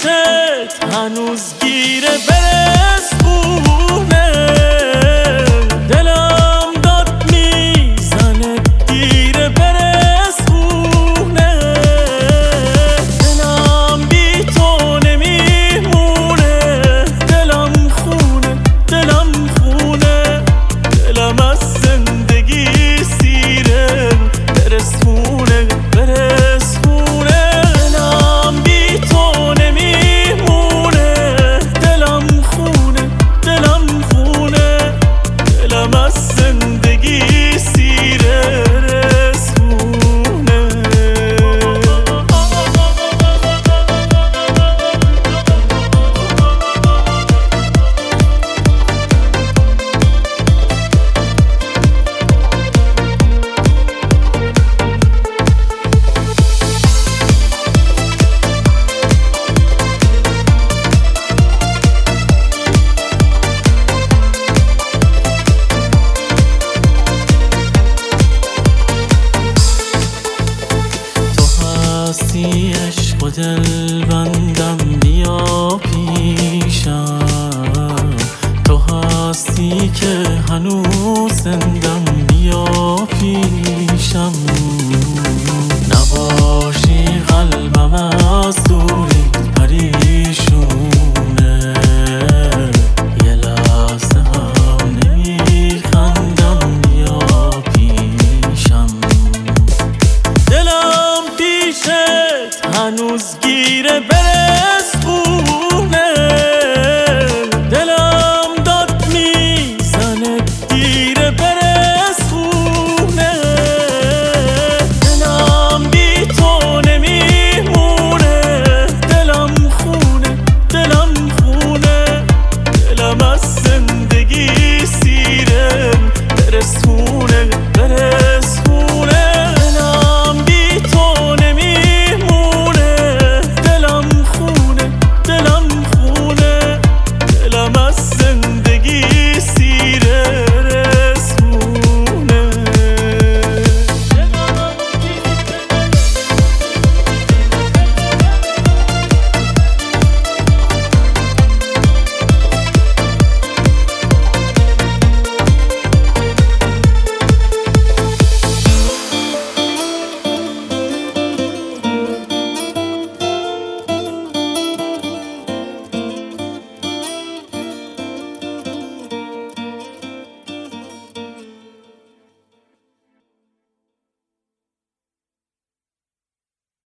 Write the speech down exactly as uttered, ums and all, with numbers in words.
پیشت هنوز گیره برسونه، دلم داد میزنه گیره برسونه، دلم بی تو نمیمونه، دلم خونه دلم خونه، دلم از زندگی سیره برسونه برسونه، دلم بی تو نمیمونه، دلم خونه دلم خونه، دلم از زندگی سیره رسونه. هستی عشق و دل بندم بیا پیشم، تو هستی که هنوز زندم بیا پیشم، نباشی قلبم از دوری پریشونه، یه لحظه هم نمیخندم بیا پیشم، دلم پیشت هنوز گیره برسونه،